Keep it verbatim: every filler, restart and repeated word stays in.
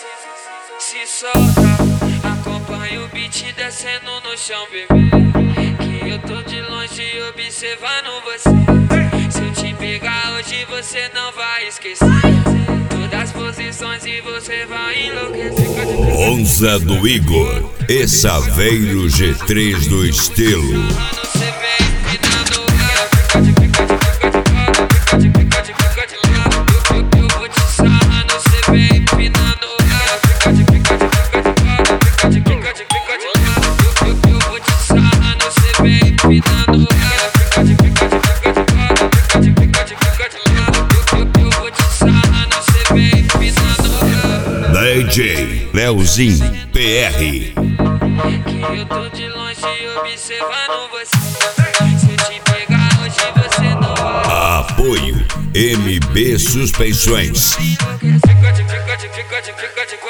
Se solta, acompanha o beat descendo no chão, bebê. Que eu tô de longe observando você. Se eu te pegar hoje você não vai esquecer todas as posições e você vai enlouquecer. Onza do Igor e Saveiro G três do estilo. D J Leozinho P R. Que eu tô de longe observando você. Se eu te pegar hoje você não vai. Apoio M B Suspensões. Fica de, fica de, fica de, fica de.